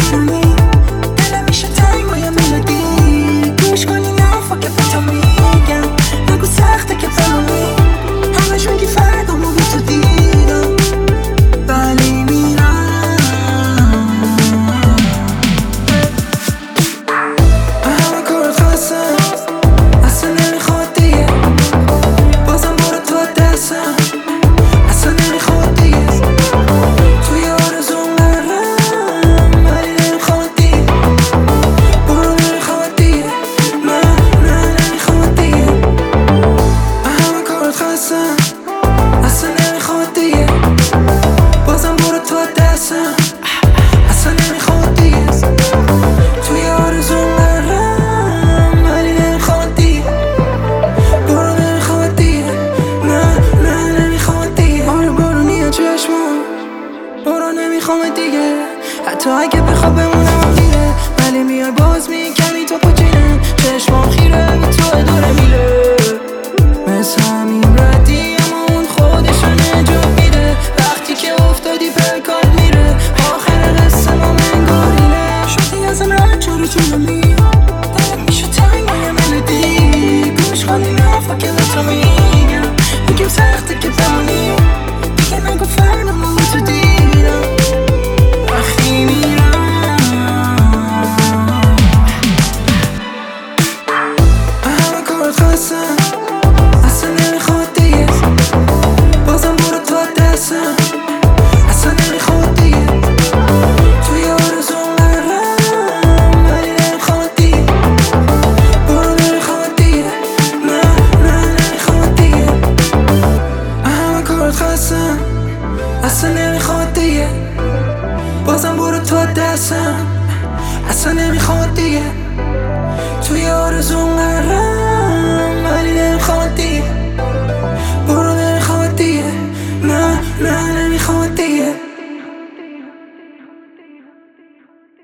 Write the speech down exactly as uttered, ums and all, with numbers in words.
میدونی دلم میشه تنگ با یه ملودی، گوش کنی نفا که به تو میگم، نگو سخته که بمونی، همشون که فردامو بی تو دیدم ولی میرم. همه کارت خواستم اصلا نمیخواد دیگه، بازم برو تو دستم اصلا نمیخواد دیگه، توی آرزوم برم ولی نمیخواد دیگه، برو نمیخواد دیگه، نه نه نمیخواد دیگه. همه کارت خواستم اصلا نمیخواد دیگه، بازم برو تو دستم اصلا نمیخواد دیگه، توی آرزوم برم ولی نمیخواد دیگه، برو نمیخواد دیگه، نه نه نمیخواد دیگه. آره برو نیه چشمم، برو نمیخوام دیگه، حتی اگه بخواب بمونم دیره، ولی میای باز میکنی تو پاچینم، چشمام خیره به تو داره میره، مثل همین ردی اما اون خودشو نجات میده، وقتی که افتادی پرکات میره، آخر قصه ما منگارینه، شدی از رد چارو جونمی، دلت میشه تنگ با یه ملودی، گوش کنی نفا که به تو میگم، میگم سخته که بمونی، دیگه نگو فردامو با تو دیدم وقتی میرم. همه کارت خواستم اصلا نمیخواد دیگه، بازم برو تو دستم اصلا نمیخواد دیگه، توی آرزوم برم ولی نمیخواد دیگه، برو نمیخواد دیگه، نه نه نمیخواد دیگه. همه کارت خواستم اصلا نمیخواد دیگه، بازم برو تو دستم اصلا نمیخواد دیگه، توی آرزوم برم ولی نمیخواد دیگه، برو نمیخواد دیگه، نه نه نمیخواد دیگه.